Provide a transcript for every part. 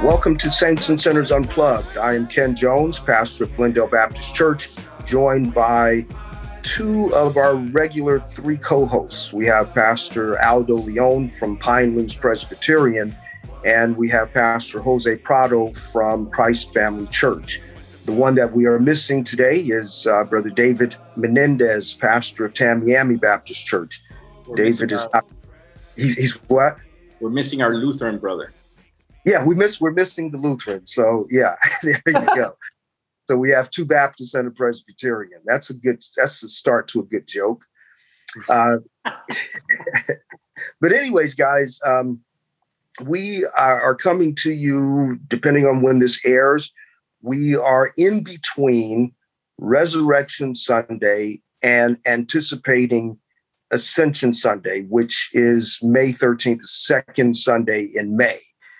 Welcome to Saints and Sinners Unplugged. I am Ken Jones, pastor of Glendale Baptist Church, joined by two of our regular three co-hosts. We have Pastor Aldo Leon from Pinelands Presbyterian, and we have Pastor Jose Prado from Christ Family Church. The one that we are missing today is Brother David Menendez, pastor of Tamiami Baptist Church. David is not, he's what? We're missing our Lutheran brother. Yeah, we're missing the Lutheran. So yeah, there you go. So we have two Baptists and a Presbyterian. That's the start to a good joke. But anyways, guys, we are coming to you, depending on when this airs, we are in between Resurrection Sunday and anticipating Ascension Sunday, which is May 13th, the second Sunday in May.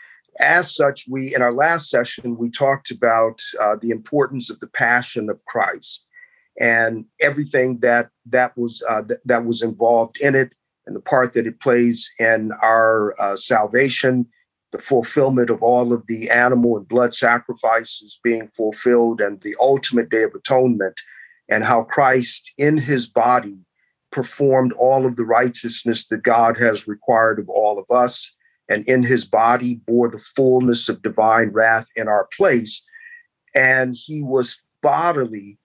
As such, in our last session, we talked about the importance of the Passion of Christ and everything that was involved in it, and the part that it plays in our salvation, the fulfillment of all of the animal and blood sacrifices being fulfilled, and the ultimate Day of Atonement, and how Christ in his body performed all of the righteousness that God has required of all of us, and in his body bore the fullness of divine wrath in our place. And he was bodily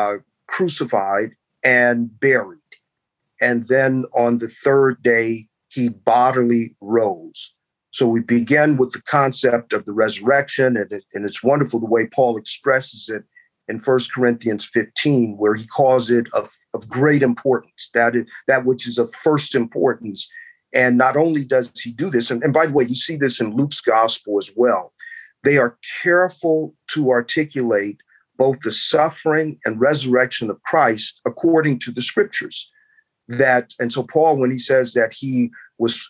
crucified and buried. And then on the third day, he bodily rose. So we begin with the concept of the resurrection, and it's wonderful the way Paul expresses it in 1 Corinthians 15, where he calls it of great importance, that which is of first importance. And not only does he do this, and by the way, you see this in Luke's gospel as well, they are careful to articulate both the suffering and resurrection of Christ according to the scriptures. And so Paul, when he says that he was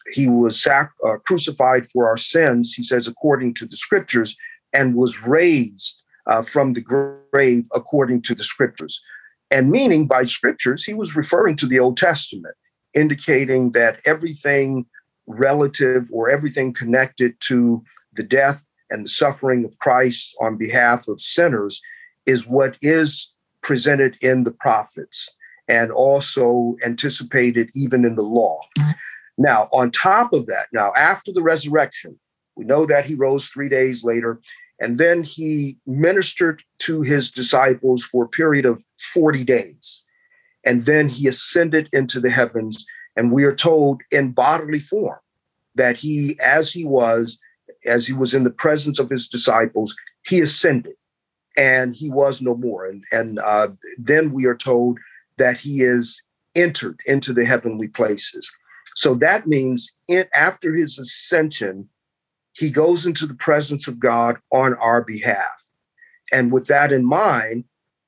crucified for our sins, he says according to the scriptures, and was raised from the grave according to the scriptures. And meaning by scriptures, he was referring to the Old Testament, indicating that everything relative or everything connected to the death and the suffering of Christ on behalf of sinners is what is presented in the prophets and also anticipated even in the law. Now, on top of that, after the resurrection, we know that he rose 3 days later, and then he ministered to his disciples for a period of 40 days. And then he ascended into the heavens, and we are told in bodily form that as he was in the presence of his disciples, he ascended and he was no more. And then we are told that he is entered into the heavenly places. So that means after his ascension, he goes into the presence of God on our behalf. And with that in mind,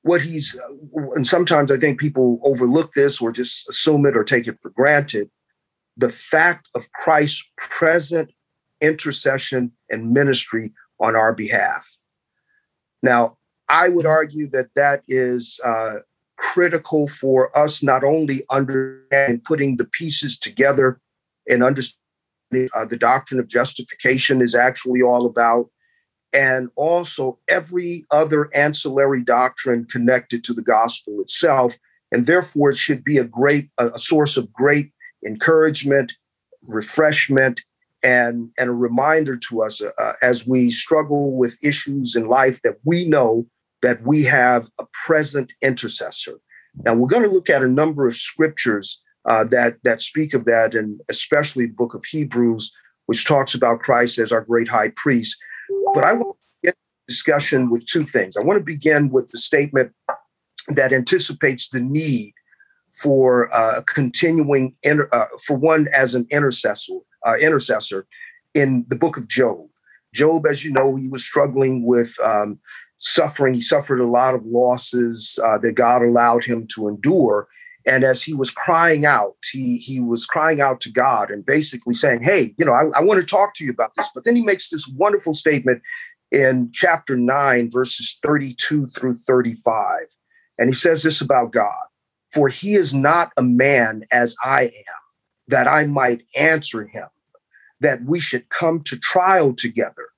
and sometimes I think people overlook this or just assume it or take it for granted, the fact of Christ's present intercession and ministry on our behalf. Now, I would argue that is critical for us not only understanding, putting the pieces together and understanding the doctrine of justification is actually all about, and also every other ancillary doctrine connected to the gospel itself. And therefore, it should be a source of great encouragement, refreshment, and a reminder to us as we struggle with issues in life that we know that we have a present intercessor. Now, we're going to look at a number of scriptures that speak of that, and especially the book of Hebrews, which talks about Christ as our great high priest. But I want to get discussion with two things. I want to begin with the statement that anticipates the need for continuing, for one as an intercessor in the book of Job. Job, as you know, he was struggling with suffering. He suffered a lot of losses that God allowed him to endure. And as he was crying out, he was crying out to God and basically saying, hey, I want to talk to you about this. But then he makes this wonderful statement in chapter 9, verses 32 through 35. And he says this about God: for he is not a man as I am, that I might answer him, that we should come to trial together.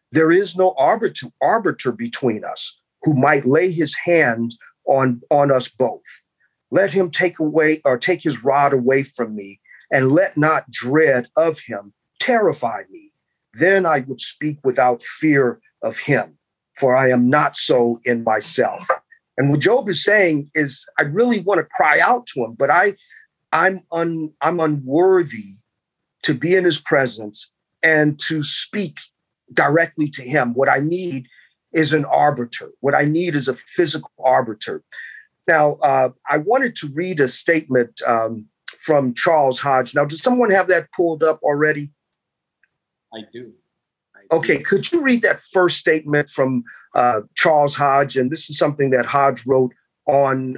There is no arbiter between us who might lay his hand on us both. Let him take his rod away from me, and let not dread of him terrify me. Then I would speak without fear of him, for I am not so in myself. And what Job is saying is, I really want to cry out to him, but I'm unworthy to be in his presence and to speak directly to him. What I need is an arbiter. What I need is a physical arbiter. Now, I wanted to read a statement from Charles Hodge. Now, does someone have that pulled up already? I do. Okay, could you read that first statement from Charles Hodge? And this is something that Hodge wrote on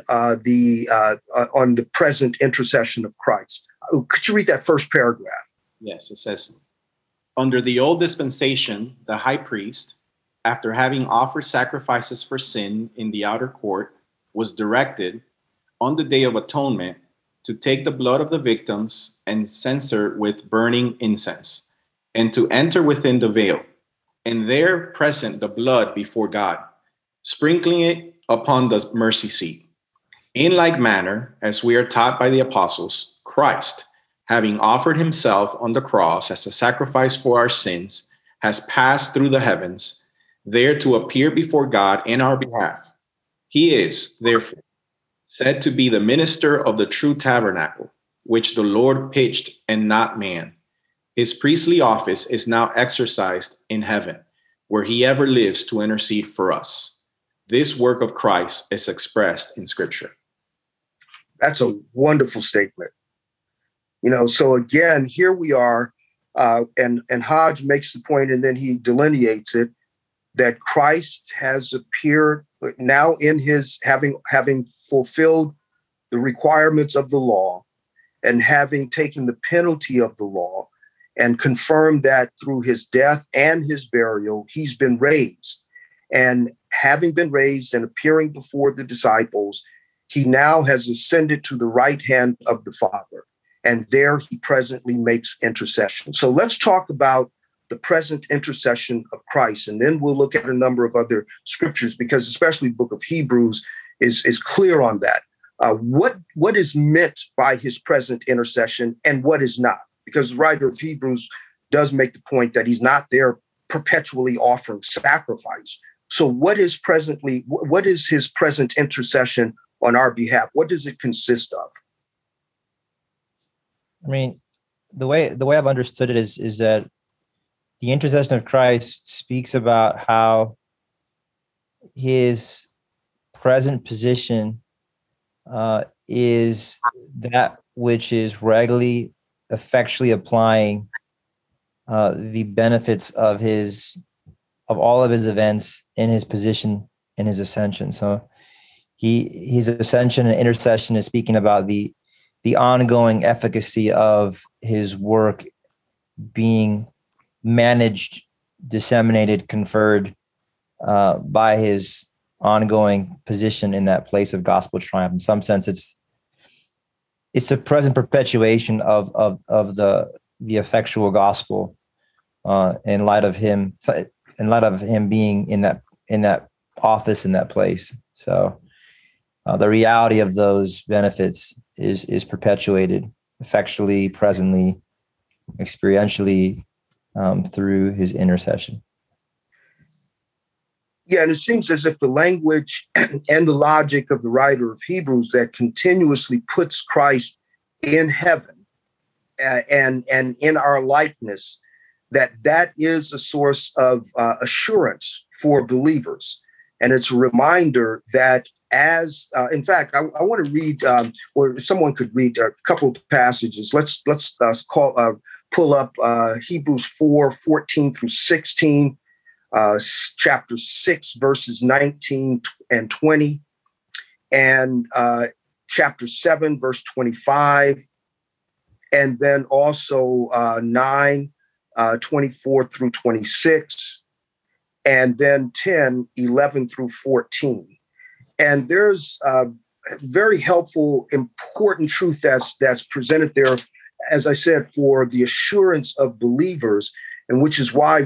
the present intercession of Christ. Could you read that first paragraph? Yes, it says, under the old dispensation, the high priest, after having offered sacrifices for sin in the outer court, was directed on the Day of Atonement to take the blood of the victims and censer with burning incense, and to enter within the veil, and there present the blood before God, sprinkling it upon the mercy seat. In like manner, as we are taught by the apostles, Christ, having offered himself on the cross as a sacrifice for our sins, has passed through the heavens, there to appear before God in our behalf. He is, therefore, said to be the minister of the true tabernacle, which the Lord pitched and not man. His priestly office is now exercised in heaven, where he ever lives to intercede for us. This work of Christ is expressed in Scripture. That's a wonderful statement. So again, here we are, and Hodge makes the point, and then he delineates it, that Christ has appeared now in his having fulfilled the requirements of the law and having taken the penalty of the law, and confirmed that through his death and his burial, he's been raised. And having been raised and appearing before the disciples, he now has ascended to the right hand of the Father. And there he presently makes intercession. So let's talk about the present intercession of Christ. And then we'll look at a number of other scriptures, because especially the book of Hebrews is clear on that. What is meant by his present intercession and what is not? Because the writer of Hebrews does make the point that he's not there perpetually offering sacrifice. So what is his present intercession on our behalf? What does it consist of? I mean, the way I've understood it is that the intercession of Christ speaks about how his present position is that which is regularly, effectually applying the benefits of all of his events in his position in his ascension. So his ascension and intercession is speaking about the ongoing efficacy of his work being managed, disseminated, conferred by his ongoing position in that place of gospel triumph. In some sense, it's a present perpetuation of the effectual gospel in light of him being in that office, in that place. So the reality of those benefits is perpetuated effectually, presently, experientially through his intercession. Yeah, and it seems as if the language and the logic of the writer of Hebrews that continuously puts Christ in heaven and in our likeness, that is a source of assurance for believers. And it's a reminder that in fact, I want to read, or someone could read a couple of passages. Let's pull up Hebrews 4:14 through 16, chapter 6, verses 19 and 20, and chapter 7, verse 25, and then also 9, 24 through 26, and then 10, 11 through 14. And there's a very helpful, important truth that's presented there, as I said, for the assurance of believers, and which is why we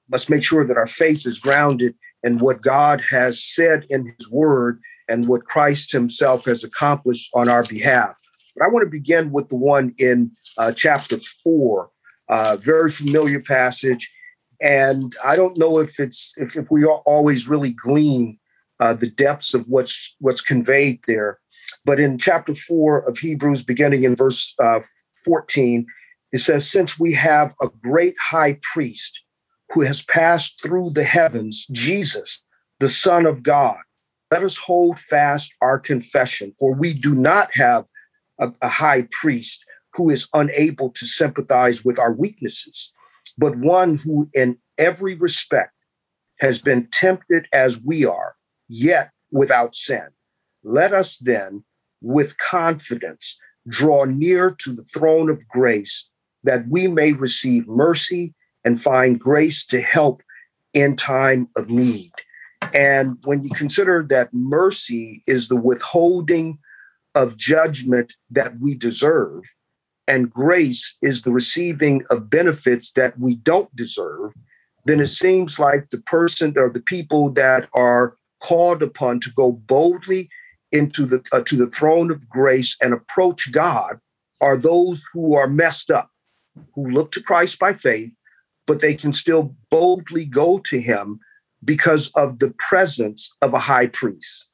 must make sure that our faith is grounded in what God has said in his word and what Christ himself has accomplished on our behalf. But I want to begin with the one in chapter 4, very familiar passage. And I don't know if we always really glean the depths of what's conveyed there. But in chapter 4 of Hebrews, beginning in verse 14, it says, "Since we have a great high priest who has passed through the heavens, Jesus, the Son of God, let us hold fast our confession, for we do not have a high priest who is unable to sympathize with our weaknesses, but one who in every respect has been tempted as we are, yet without sin. Let us then, with confidence, draw near to the throne of grace, that we may receive mercy and find grace to help in time of need." And when you consider that mercy is the withholding of judgment that we deserve, and grace is the receiving of benefits that we don't deserve, then it seems like the person or the people that are called upon to go boldly into to the throne of grace and approach God are those who are messed up, who look to Christ by faith, but they can still boldly go to him because of the presence of a high priest.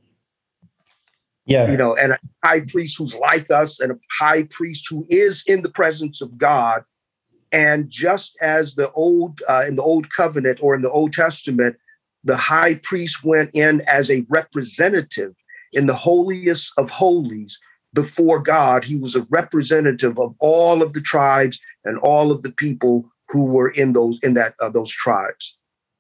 Yeah. And a high priest who's like us, and a high priest who is in the presence of God. And just as in the old covenant or in the Old Testament, the high priest went in as a representative in the holiest of holies before God. He was a representative of all of the tribes and all of the people who were in those tribes.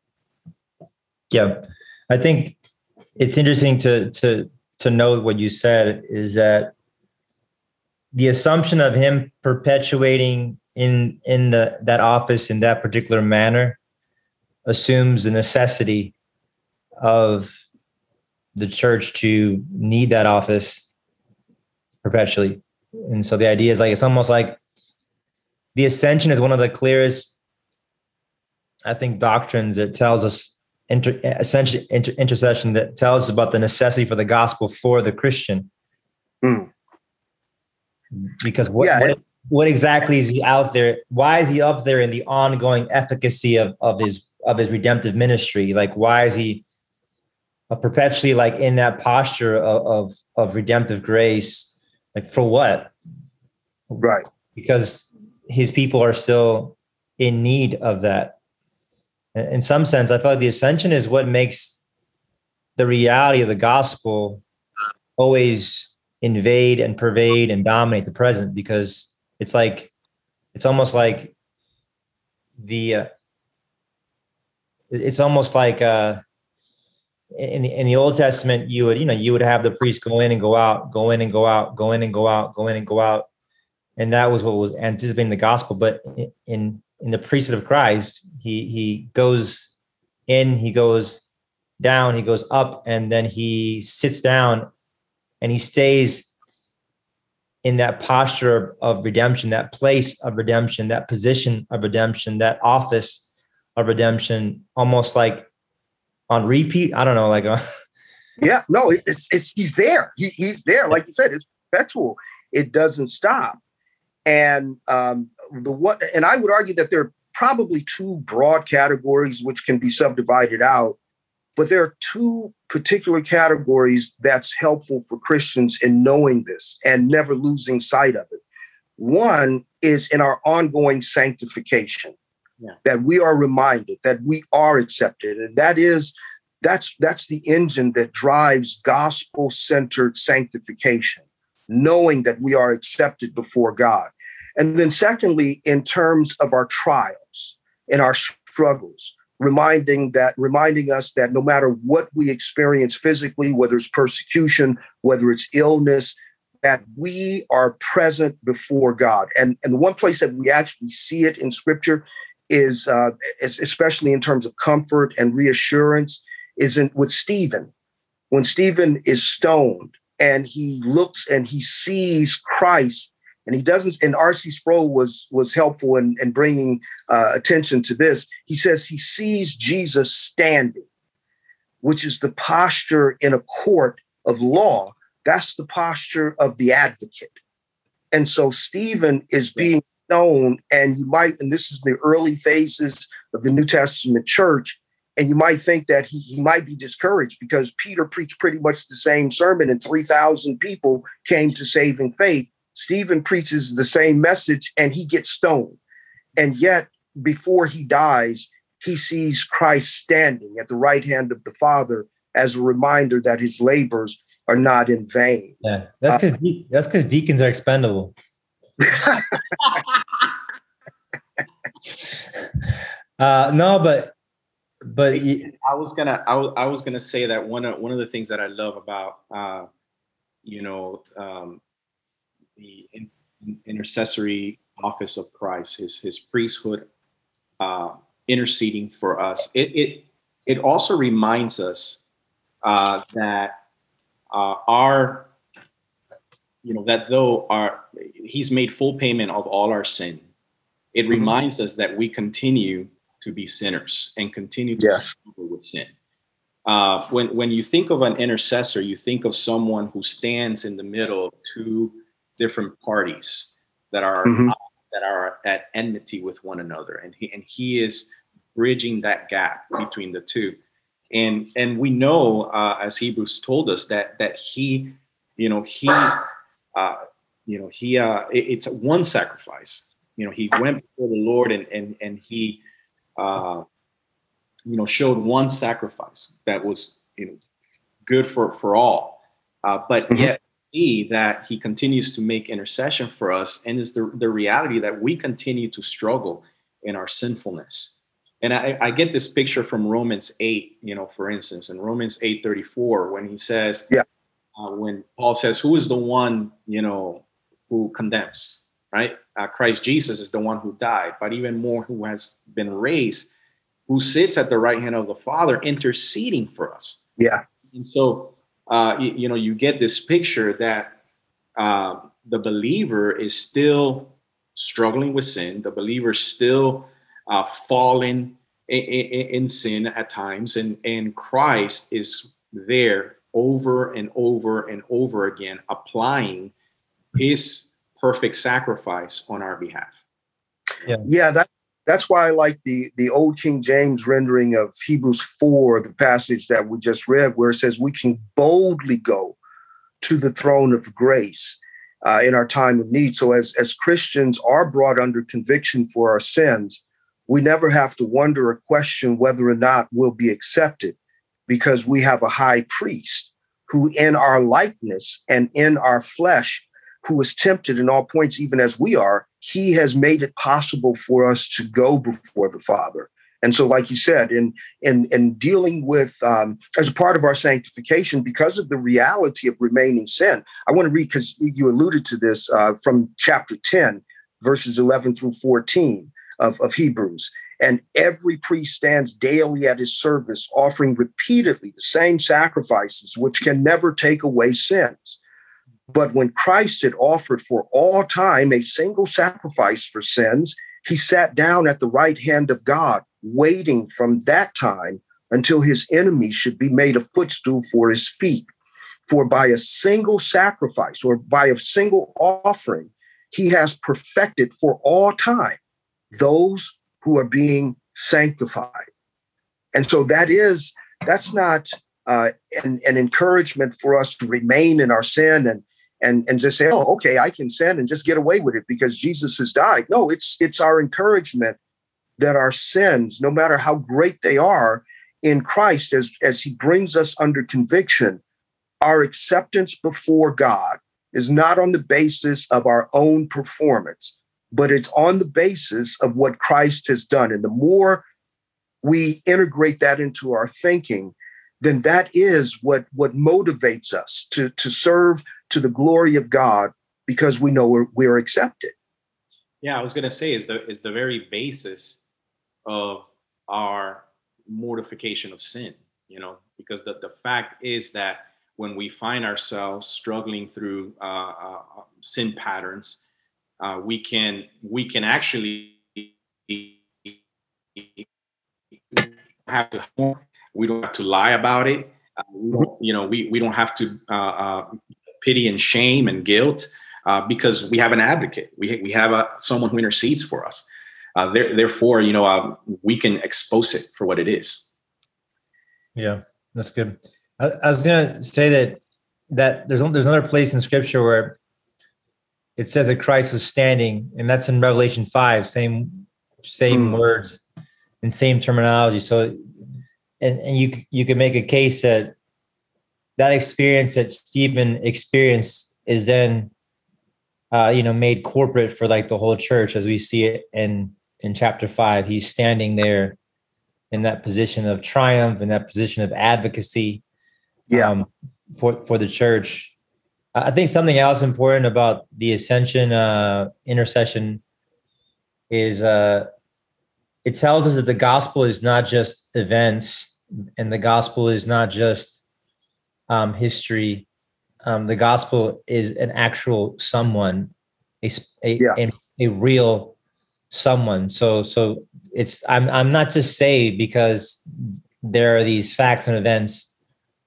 Yeah. I think it's interesting to note what you said is that the assumption of him perpetuating in that office in that particular manner assumes the necessity of the church to need that office perpetually. And so the idea is it's almost like the ascension is one of the clearest, I think, doctrines that tells us intercession that tells us about the necessity for the gospel for the Christian. Mm. Because what exactly is he out there? Why is he up there in the ongoing efficacy of his redemptive ministry? Why is he perpetually in that posture of redemptive grace? For what? Right. Because his people are still in need of that. In some sense, I feel like the ascension is what makes the reality of the gospel always invade and pervade and dominate the present, because it's almost like in the Old Testament, you would have the priest go in and go out, go in and go out, go in and go out, go in and go out. And that was what was anticipating the gospel. But in the priesthood of Christ, he goes in, he goes down, he goes up, and then he sits down and he stays in that posture of redemption, that place of redemption, that position of redemption, that office of redemption, almost like on repeat. I don't know, yeah, no, he's there. He's there. Like you said, it's perpetual. It doesn't stop. And and I would argue that there are probably two broad categories which can be subdivided out, but there are two particular categories that's helpful for Christians in knowing this and never losing sight of it. One is in our ongoing sanctification, that we are reminded that we are accepted, and that's the engine that drives gospel-centered sanctification, knowing that we are accepted before God. And then secondly, in terms of our trials and our struggles, reminding us that no matter what we experience physically, whether it's persecution, whether it's illness, that we are present before God. And the one place that we actually see it in Scripture is especially in terms of comfort and reassurance, is with Stephen. When Stephen is stoned and he looks and he sees Christ And he doesn't, and R.C. Sproul was helpful in bringing attention to this. He says he sees Jesus standing, which is the posture in a court of law. That's the posture of the advocate. And so Stephen is being known, and this is the early phases of the New Testament church, and you might think that he might be discouraged because Peter preached pretty much the same sermon and 3,000 people came to saving faith. Stephen preaches the same message and he gets stoned. And yet, before he dies, he sees Christ standing at the right hand of the Father as a reminder that his labors are not in vain. Yeah, that's because deacons are expendable. No, but I was gonna say that one of the things that I love about the intercessory office of Christ, his priesthood, interceding for us. It also reminds us that he's made full payment of all our sin. It reminds us that we continue to be sinners and continue to struggle with sin. When you think of an intercessor, you think of someone who stands in the middle of two different parties that are at enmity with one another, and he is bridging that gap between the two. And we know, as Hebrews told us, that it's one sacrifice. He went before the Lord and he showed one sacrifice that was good for all. But yet see that he continues to make intercession for us, and is the reality that we continue to struggle in our sinfulness. And I get this picture from Romans 8, for instance, in Romans 8:34, when he says, when Paul says, who is the one, who condemns, right? Christ Jesus is the one who died, but even more who has been raised, who sits at the right hand of the Father interceding for us. Yeah. And so, you get this picture that the believer is still struggling with sin. The believer still falling in sin at times, and Christ is there over and over and over again, applying his perfect sacrifice on our behalf. That's why I like the old King James rendering of Hebrews 4, the passage that we just read, where it says we can boldly go to the throne of grace in our time of need. So as Christians are brought under conviction for our sins, we never have to wonder or question whether or not we'll be accepted, because we have a high priest who in our likeness and in our flesh, who is tempted in all points, even as we are, he has made it possible for us to go before the Father. And so, like you said, in dealing with, as a part of our sanctification, because of the reality of remaining sin, I want to read, because you alluded to this, from chapter 10, verses 11 through 14 of Hebrews. And every priest stands daily at his service, offering repeatedly the same sacrifices, which can never take away sins. But when Christ had offered for all time a single sacrifice for sins, he sat down at the right hand of God, waiting from that time until his enemies should be made a footstool for his feet. For by a single sacrifice, or by a single offering, he has perfected for all time those who are being sanctified. And so that's not an encouragement for us to remain in our sin and just say, oh, okay, I can sin and just get away with it because Jesus has died. No, it's our encouragement that our sins, no matter how great they are in Christ, as he brings us under conviction, our acceptance before God is not on the basis of our own performance, but it's on the basis of what Christ has done. And the more we integrate that into our thinking, then that is what motivates us to serve to the glory of God, because we know we're accepted. Yeah, I was going to say is the very basis of our mortification of sin, because the fact is that when we find ourselves struggling through sin patterns, we can actually have to, we don't have to lie about it. We don't have to pity and shame and guilt, because we have an advocate. We have someone who intercedes for us. Therefore, we can expose it for what it is. Yeah, that's good. I was going to say that there's another place in Scripture where it says that Christ was standing, and that's in Revelation 5. Same words and same terminology. So, and you could make a case that experience that Stephen experienced is then, made corporate for like the whole church, as we see it in chapter 5. He's standing there in that position of triumph, in that position of advocacy, for the church. I think something else important about the ascension intercession is it tells us that the gospel is not just events, and the gospel is not just history. The gospel is an actual someone, a real someone. So it's I'm not just saved because there are these facts and events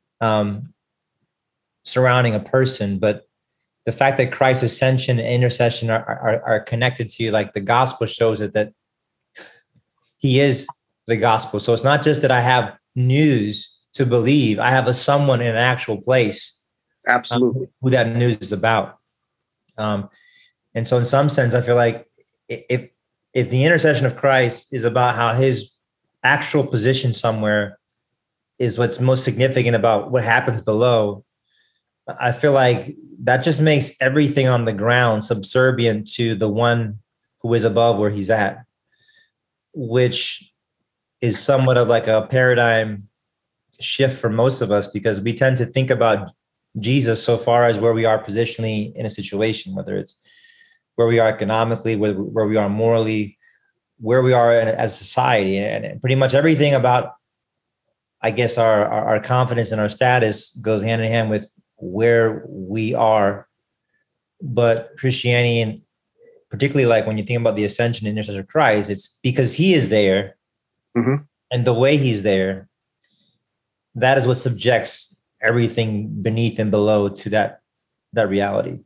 surrounding a person, but the fact that Christ's ascension and intercession are connected to, like, the gospel shows it, that he is the gospel. So it's not just that I have news to believe, I have a someone in an actual place. Absolutely. Who that news is about. And so in some sense, I feel like if the intercession of Christ is about how his actual position somewhere is what's most significant about what happens below, I feel like that just makes everything on the ground subservient to the one who is above where he's at, which is somewhat of like a paradigm shift for most of us, because we tend to think about Jesus so far as where we are positionally in a situation, whether it's where we are economically, where we are morally, where we are as society, and pretty much everything about, I guess, our confidence and our status goes hand in hand with where we are. But Christianity, and particularly like when you think about the ascension and intercession of Christ, it's because he is there, and the way he's there, that is what subjects everything beneath and below to that reality,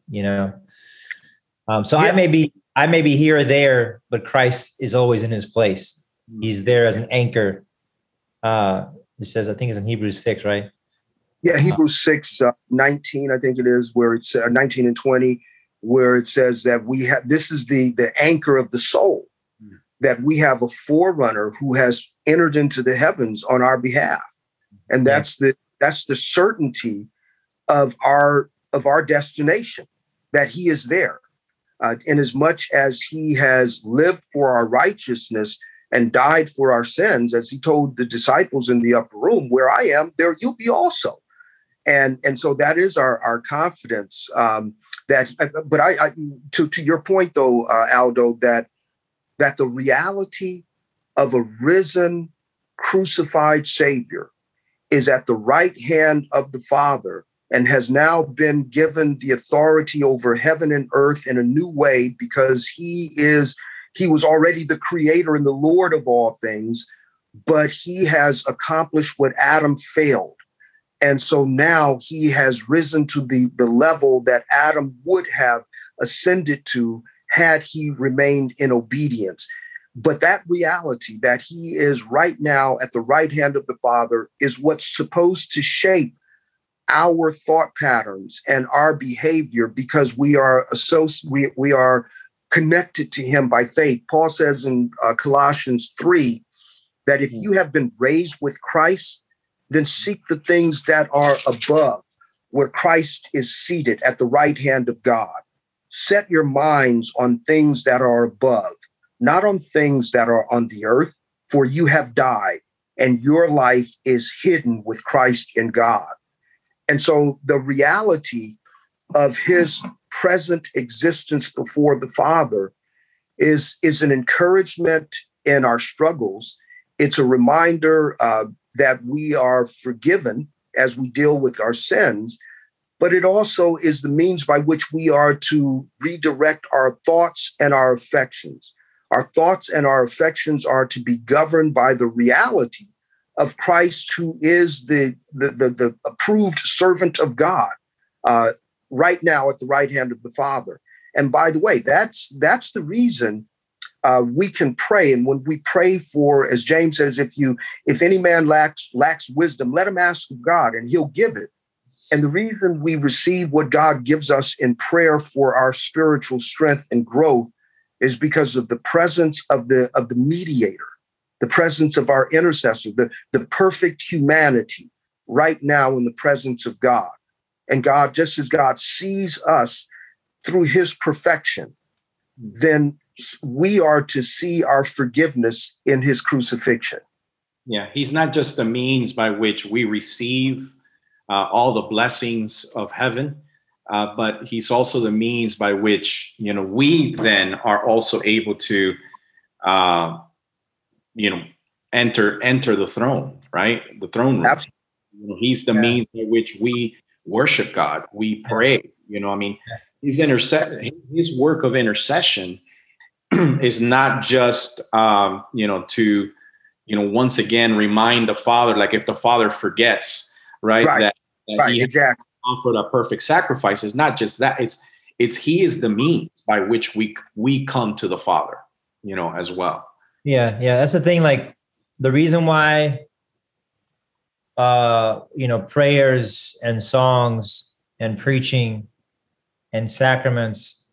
So I may be here or there, but Christ is always in his place. He's there as an anchor. It says, I think it's in Hebrews 6, right? Yeah, Hebrews 6, 19, I think it is, where it's 19 and 20, where it says that we have, this is the anchor of the soul, that we have a forerunner who has entered into the heavens on our behalf. And that's the certainty of our destination, that he is there. Inasmuch as he has lived for our righteousness and died for our sins, as he told the disciples in the upper room, where I am, there you'll be also. And so that is our confidence. But I to your point though, Aldo, that the reality of a risen, crucified Savior is at the right hand of the Father and has now been given the authority over heaven and earth in a new way, because he was already the creator and the Lord of all things, but he has accomplished what Adam failed. And so now he has risen to the level that Adam would have ascended to had he remained in obedience. But that reality that he is right now at the right hand of the Father is what's supposed to shape our thought patterns and our behavior, because we are we are connected to him by faith. Paul says in Colossians 3 that if you have been raised with Christ, then seek the things that are above, where Christ is seated at the right hand of God. Set your minds on things that are above, not on things that are on the earth, for you have died, and your life is hidden with Christ in God. And so the reality of his present existence before the Father is an encouragement in our struggles. It's a reminder that we are forgiven as we deal with our sins, but it also is the means by which we are to redirect our thoughts and our affections. Our thoughts and our affections are to be governed by the reality of Christ, who is the approved servant of God, right now at the right hand of the Father. And by the way, that's the reason we can pray. And when we pray for, as James says, if any man lacks wisdom, let him ask of God, and he'll give it. And the reason we receive what God gives us in prayer for our spiritual strength and growth is because of the presence of the mediator, the presence of our intercessor, the perfect humanity right now in the presence of God. And God, just as God sees us through his perfection, then we are to see our forgiveness in his crucifixion. Yeah, he's not just the means by which we receive all the blessings of heaven, but he's also the means by which, we then are also able to, enter the throne, right? The throne room. Absolutely. He's the means by which we worship God. We pray. His work of intercession is not just, to, once again remind the Father, like if the Father forgets, right? That he exactly offered a perfect sacrifice. It's not just that. It's he is the means by which we come to the Father, as well. Yeah. That's the thing. Like the reason why, prayers and songs and preaching and sacraments,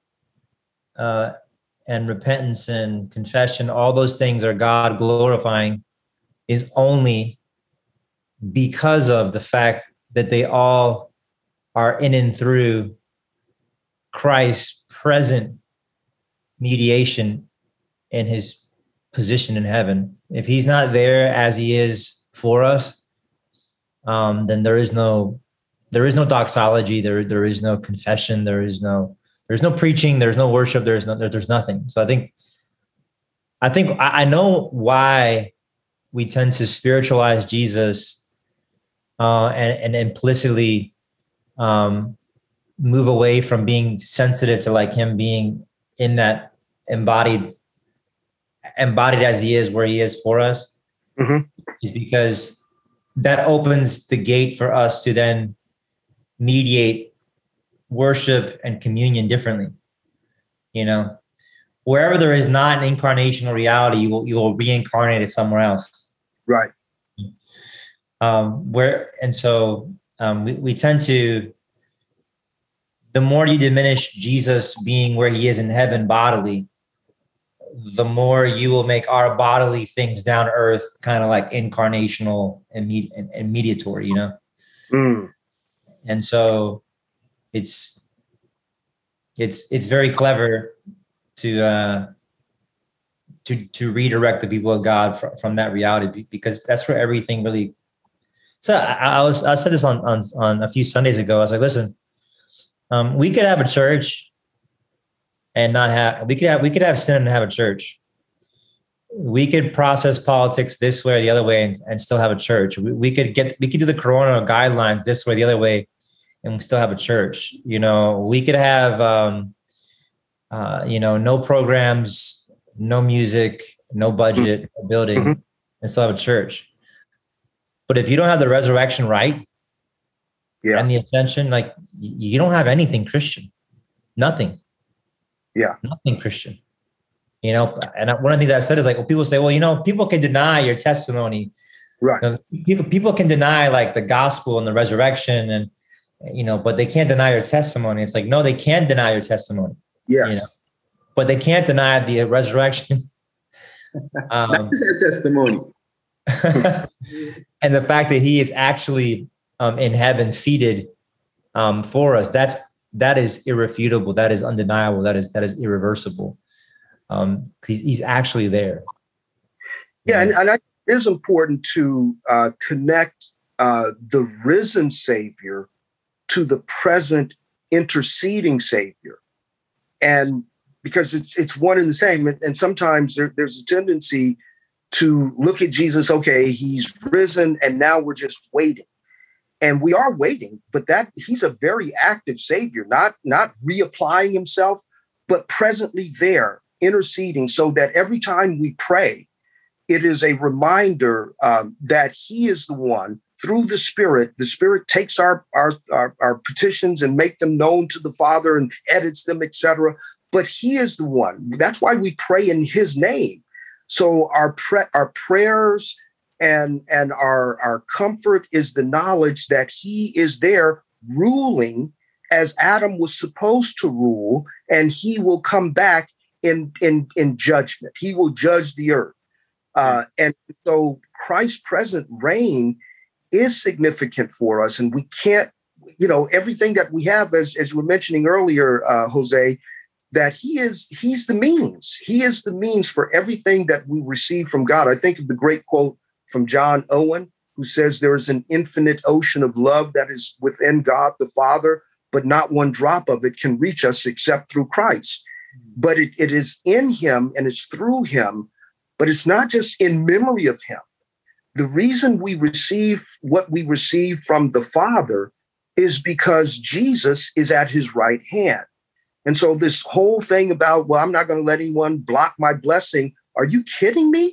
and repentance and confession, all those things are God glorifying, is only because of the fact that they all are in and through Christ's present mediation in his position in heaven. If he's not there as he is for us, then there is no doxology, there is no confession, there's no preaching, there's no worship, there's nothing. So I think I know why we tend to spiritualize Jesus, and implicitly move away from being sensitive to like him being in that embodied as he is, where he is for us, is because that opens the gate for us to then mediate worship and communion differently. Wherever there is not an incarnational reality, you will reincarnate it somewhere else. Right. We tend to, the more you diminish Jesus being where he is in heaven bodily, the more you will make our bodily things down to earth kind of like incarnational and mediatory, And so it's very clever to redirect the people of God from that reality, because that's where everything really. So I said this on a few Sundays ago. I was like, listen, we could have a church and not have, we could have sin and have a church. We could process politics this way or the other way and still have a church. We could do the Corona guidelines this way, the other way, and we still have a church. We could have, no programs, no music, no budget, no building, and still have a church. But if you don't have the resurrection right, and the ascension, like you don't have anything Christian, nothing. Yeah. Nothing Christian. And one of the things I said is like, well, people say, well, people can deny your testimony. Right. People can deny like the gospel and the resurrection and, but they can't deny your testimony. It's like, no, they can deny your testimony. Yes. But they can't deny the resurrection. That is a testimony. And the fact that he is actually in heaven seated for us, that is irrefutable. That is undeniable. That is irreversible. He's actually there. Yeah, and I think it is important to connect the risen Savior to the present interceding Savior, and because it's one and the same. And sometimes there's a tendency to look at Jesus. Okay, he's risen, and now we're just waiting. And we are waiting, but that he's a very active Savior, not reapplying himself, but presently there interceding, so that every time we pray, it is a reminder that he is the one through the Spirit. The Spirit takes our petitions and make them known to the Father and edits them, etc. But he is the one. That's why we pray in his name. So our prayers and our comfort is the knowledge that he is there ruling as Adam was supposed to rule, and he will come back in judgment. He will judge the earth. And so Christ's present reign is significant for us. And we can't, everything that we have, as you were mentioning earlier, Jose, that he's the means. He is the means for everything that we receive from God. I think of the great quote from John Owen, who says there is an infinite ocean of love that is within God the Father, but not one drop of it can reach us except through Christ. But it is in him and it's through him, but it's not just in memory of him. The reason we receive what we receive from the Father is because Jesus is at his right hand. And so this whole thing about, well, I'm not going to let anyone block my blessing. Are you kidding me?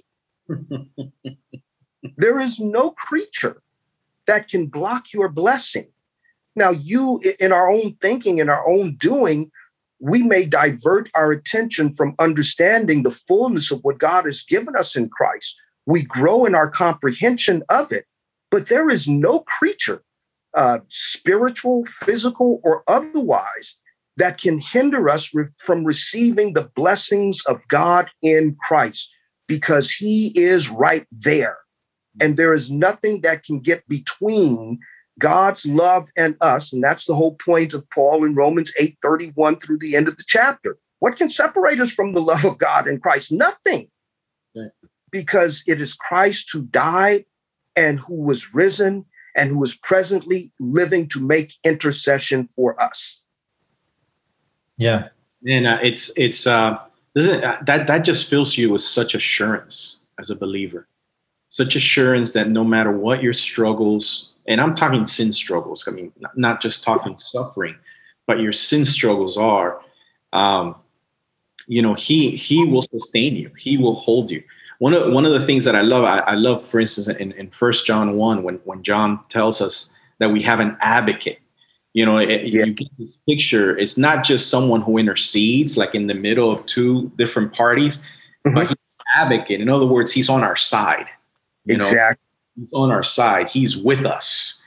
There is no creature that can block your blessing. Now, in our own thinking, in our own doing, we may divert our attention from understanding the fullness of what God has given us in Christ. We grow in our comprehension of it, but there is no creature, spiritual, physical, or otherwise, that can hinder us from receiving the blessings of God in Christ, because he is right there. And there is nothing that can get between God's love and us. And that's the whole point of Paul in Romans 8:31 through the end of the chapter. What can separate us from the love of God in Christ? Nothing. Right. Because it is Christ who died and who was risen and who is presently living to make intercession for us. Yeah. And that just fills you with such assurance as a believer, such assurance that no matter what your struggles, and I'm talking sin struggles, I mean, not just talking suffering, but your sin struggles are, he will sustain you. He will hold you. One of the things that I love, for instance, in 1 John 1, when John tells us that we have an advocate. You get this picture. It's not just someone who intercedes, like in the middle of two different parties, but he's an advocate. In other words, he's on our side. Exactly. He's on our side. He's with us.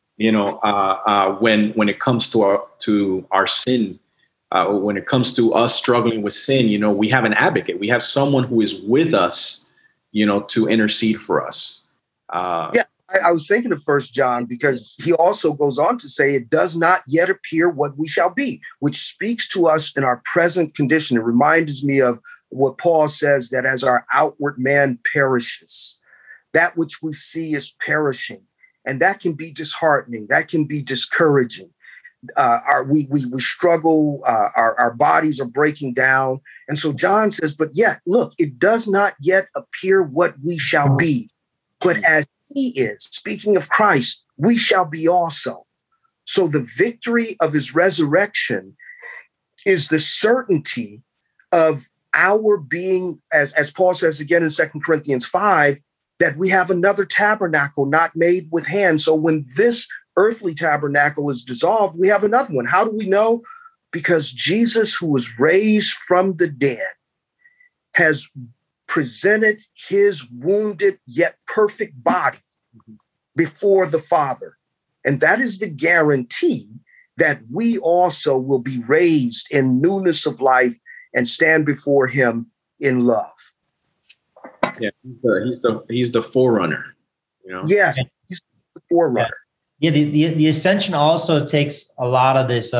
When it comes to our sin, when it comes to us struggling with sin, we have an advocate. We have someone who is with us, to intercede for us. I was thinking of 1 John because he also goes on to say it does not yet appear what we shall be, which speaks to us in our present condition. It reminds me of what Paul says, that as our outward man perishes, that which we see is perishing. And that can be disheartening. That can be discouraging. We struggle. Our bodies are breaking down. And so John says, but yet, look, it does not yet appear what we shall be. But as he is, speaking of Christ, we shall be also. So the victory of his resurrection is the certainty of our being, as Paul says again in 2 Corinthians 5, that we have another tabernacle not made with hands. So when this earthly tabernacle is dissolved, we have another one. How do we know? Because Jesus, who was raised from the dead, has presented his wounded yet perfect body before the Father. And that is the guarantee that we also will be raised in newness of life and stand before him in love. Yeah, he's the forerunner. Yes, he's the forerunner. Yeah, the ascension also takes a lot of this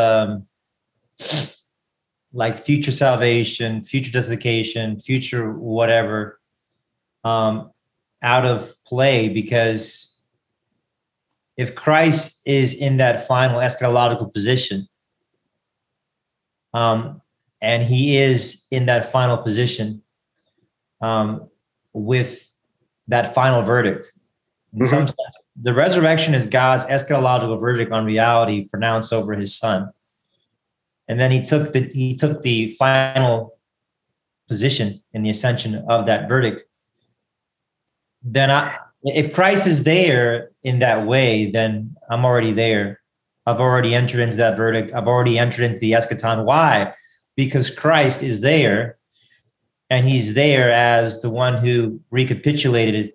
like future salvation, future justification, future whatever out of play, because if Christ is in that final eschatological position, and he is in that final position with that final verdict, In some sense, the resurrection is God's eschatological verdict on reality pronounced over his son. And then he took the final position in the ascension of that verdict. Then if Christ is there in that way, then I'm already there. I've already entered into that verdict. I've already entered into the eschaton. Why? Because Christ is there, and he's there as the one who recapitulated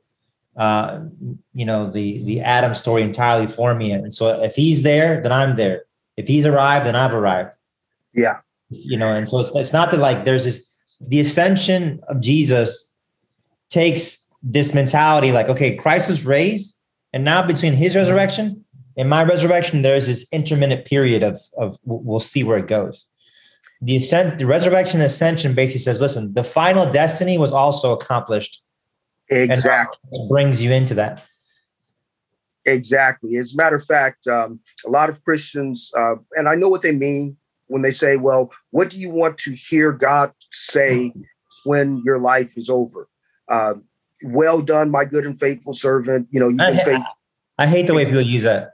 the Adam story entirely for me. And so if he's there, then I'm there. If he's arrived, then I've arrived. Yeah. And so it's not that like the ascension of Jesus takes this mentality like, okay, Christ was raised, and now between his resurrection and my resurrection, there's this intermittent period of we'll see where it goes. The resurrection ascension basically says, listen, the final destiny was also accomplished. Exactly. And it brings you into that. Exactly. As a matter of fact, a lot of Christians, and I know what they mean when they say, well, what do you want to hear God say when your life is over? Well done, my good and faithful servant. You've been faithful. I hate the way people use that.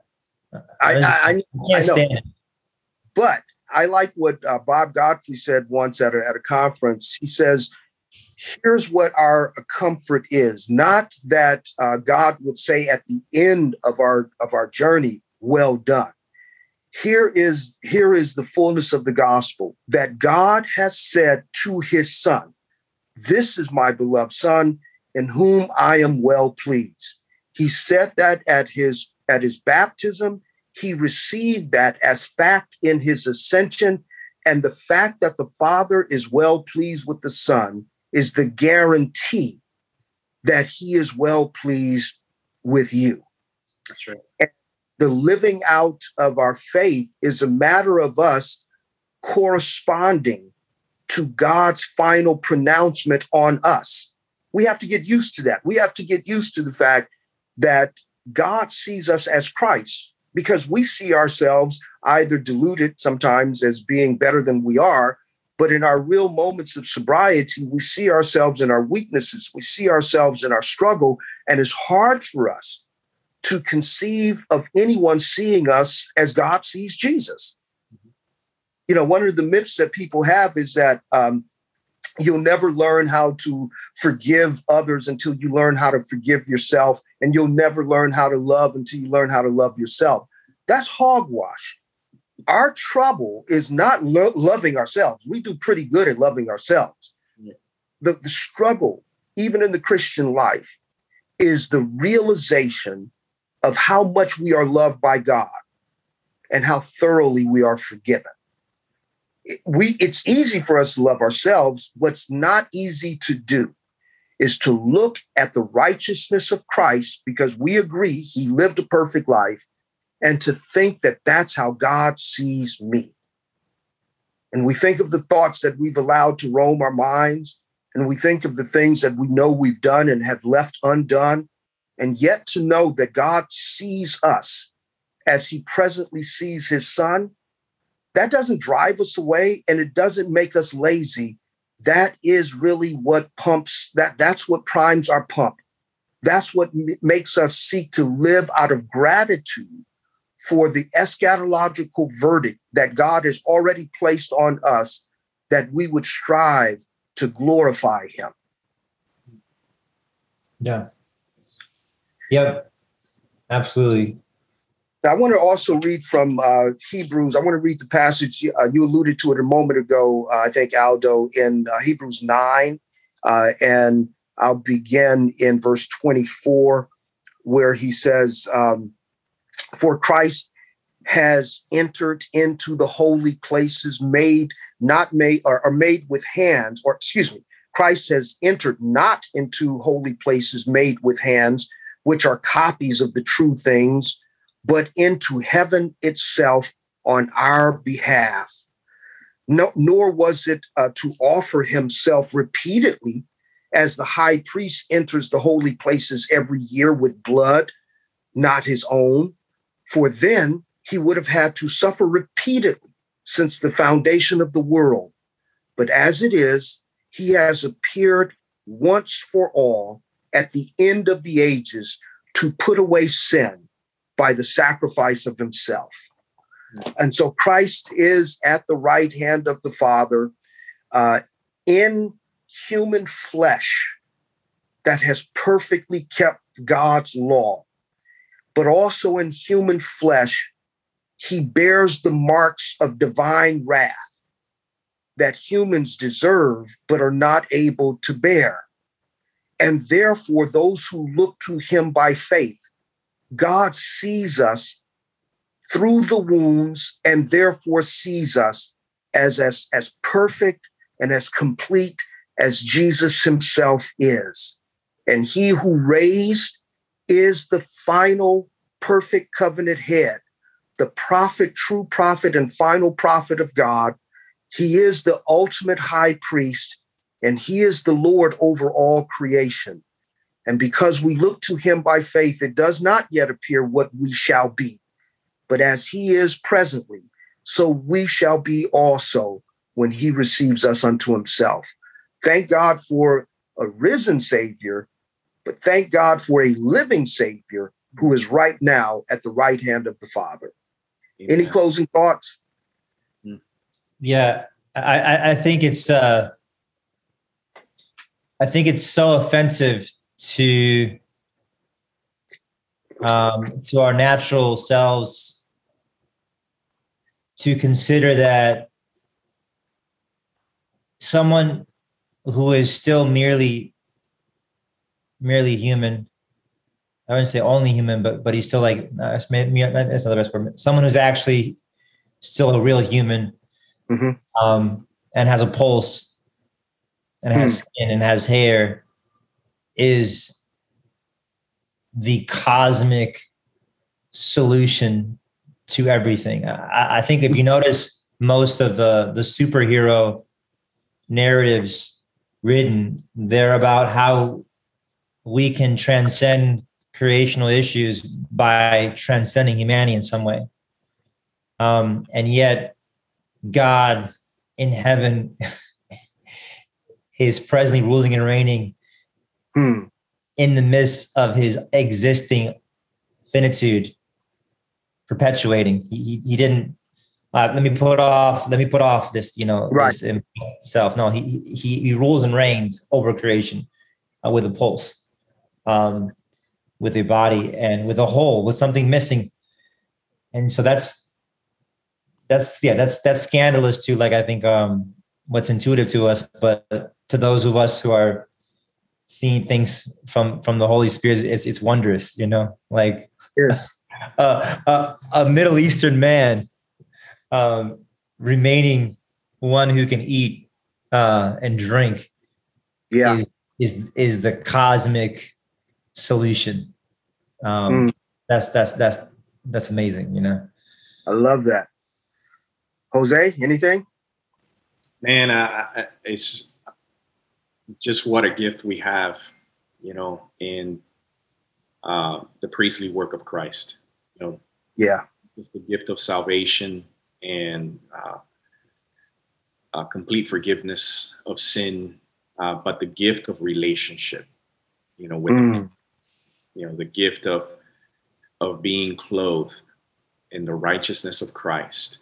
I can't stand it. But I like what Bob Godfrey said once at a conference. He says, here's what our comfort is. Not that God would say at the end of our journey, well done. Here is the fullness of the gospel, that God has said to his son, this is my beloved son in whom I am well pleased. He said that at his baptism. He received that as fact in his ascension. And the fact that the Father is well pleased with the Son is the guarantee that he is well pleased with you. That's right. And the living out of our faith is a matter of us corresponding to God's final pronouncement on us. We have to get used to that. We have to get used to the fact that God sees us as Christ, because we see ourselves either deluded sometimes as being better than we are, but in our real moments of sobriety, we see ourselves in our weaknesses. We see ourselves in our struggle, and it's hard for us to conceive of anyone seeing us as God sees Jesus. One of the myths that people have is that you'll never learn how to forgive others until you learn how to forgive yourself. And you'll never learn how to love until you learn how to love yourself. That's hogwash. Our trouble is not loving ourselves. We do pretty good at loving ourselves. Yeah. The struggle, even in the Christian life, is the realization of how much we are loved by God and how thoroughly we are forgiven. It's easy for us to love ourselves. What's not easy to do is to look at the righteousness of Christ, because we agree he lived a perfect life, and to think that that's how God sees me. And we think of the thoughts that we've allowed to roam our minds, and we think of the things that we know we've done and have left undone, and yet to know that God sees us as he presently sees his son. That doesn't drive us away, and it doesn't make us lazy. That is really what pumps, that's what primes our pump. That's what makes us seek to live out of gratitude for the eschatological verdict that God has already placed on us, that we would strive to glorify him. Yeah. Yep. Absolutely. I want to also read from Hebrews. I want to read the passage. You alluded to it a moment ago, I think, Aldo, in Hebrews 9. And I'll begin in verse 24, where he says, for Christ has entered into the holy places made with hands, or excuse me, Christ has entered not into holy places made with hands, which are copies of the true things, but into heaven itself on our behalf. Nor was it to offer himself repeatedly, as the high priest enters the holy places every year with blood, not his own, for then he would have had to suffer repeatedly since the foundation of the world. But as it is, he has appeared once for all at the end of the ages to put away sin by the sacrifice of himself. And so Christ is at the right hand of the Father in human flesh that has perfectly kept God's law, but also in human flesh, he bears the marks of divine wrath that humans deserve but are not able to bear. And therefore, those who look to him by faith, God sees us through the wounds and therefore sees us as perfect and as complete as Jesus himself is. And he who raised is the final perfect covenant head, the prophet, true prophet, and final prophet of God. He is the ultimate high priest, and he is the Lord over all creation. And because we look to him by faith, it does not yet appear what we shall be. But as he is presently, so we shall be also when he receives us unto himself. Thank God for a risen Savior, but thank God for a living Savior who is right now at the right hand of the Father. Amen. Any closing thoughts? Yeah, I think it's so offensive to our natural selves to consider that someone who is still merely human, I wouldn't say only human, but he's still like, that's not the best word. Someone who's actually still a real human, and has a pulse and has skin and has hair, is the cosmic solution to everything. I think if you notice, most of the superhero narratives written, they're about how we can transcend creational issues by transcending humanity in some way. And yet God in heaven is presently ruling and reigning in the midst of his existing finitude, perpetuating. He didn't. Let me put off this, right. This himself. No, he rules and reigns over creation with a pulse, with a body, and with a hole, with something missing. And so that's scandalous too. Like, I think what's intuitive to us, but to those of us who are seeing things from the Holy Spirit, it's wondrous, like, yes. A Middle Eastern man remaining one who can eat and drink is the cosmic solution. That's amazing, I love that. Jose, anything? Man, it's just what a gift we have, in the priestly work of Christ. It's the gift of salvation and complete forgiveness of sin, but the gift of relationship, with him. The gift of being clothed in the righteousness of Christ,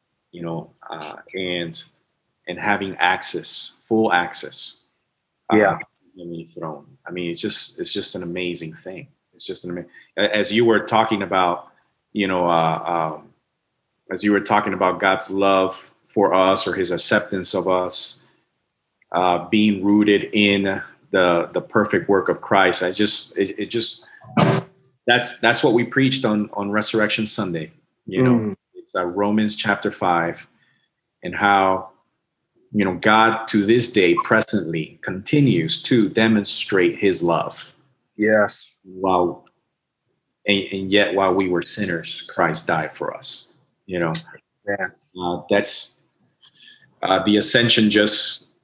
and having full access to the throne. I mean, it's just an amazing thing. It's just as you were talking about, as you were talking about God's love for us, or his acceptance of us, being rooted in the perfect work of Christ. That's what we preached on Resurrection Sunday. It's Romans chapter 5, and how, God to this day presently continues to demonstrate his love. Yes. And yet while we were sinners, Christ died for us. That's the ascension. Just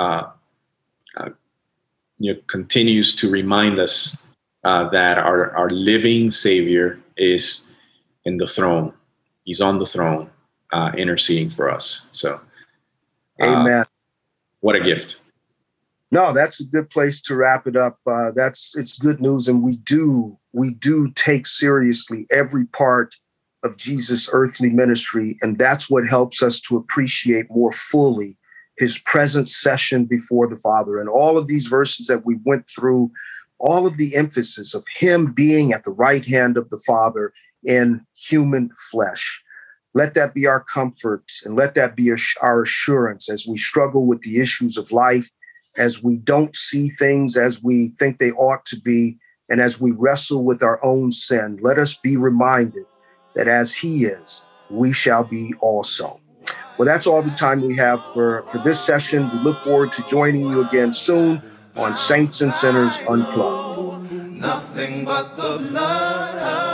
continues to remind us that our living Savior is in the throne. He's on the throne, interceding for us. So, amen. What a gift. No, that's a good place to wrap it up. It's good news, and we do take seriously every part of Jesus' earthly ministry, and that's what helps us to appreciate more fully his present session before the Father. And all of these verses that we went through, all of the emphasis of him being at the right hand of the Father in human flesh. Let that be our comfort, and let that be our assurance as we struggle with the issues of life, as we don't see things as we think they ought to be, and as we wrestle with our own sin. Let us be reminded that as he is, we shall be also. Well, that's all the time we have for this session. We look forward to joining you again soon on Saints and Sinners Unplugged. Nothing but the blood of